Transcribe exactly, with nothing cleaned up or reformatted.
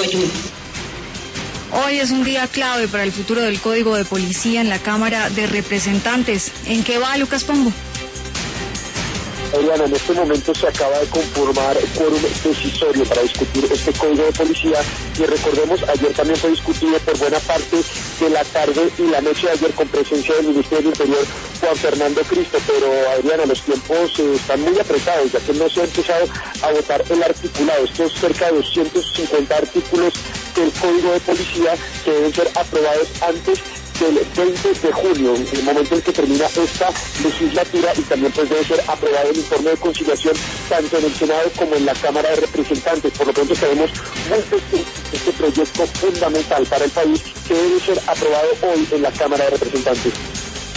Guayú. Hoy es un día clave para el futuro del Código de Policía en la Cámara de Representantes. ¿En qué va, Lucas Pombo? Adriana, en este momento se acaba de conformar quórum decisorio para discutir este Código de Policía y recordemos, ayer también fue discutido por buena parte de la tarde y la noche de ayer con presencia del Ministro del Interior, Juan Fernando Cristo, pero Adriana, los tiempos eh, están muy apretados, ya que no se ha empezado a votar el articulado, estos cerca de doscientos cincuenta artículos del Código de Policía que deben ser aprobados antes del veinte de junio, el momento en que termina esta legislatura, y también pues debe ser aprobado el informe de conciliación tanto en el Senado como en la Cámara de Representantes. Por lo pronto tenemos muy presente este proyecto fundamental para el país que debe ser aprobado hoy en la Cámara de Representantes.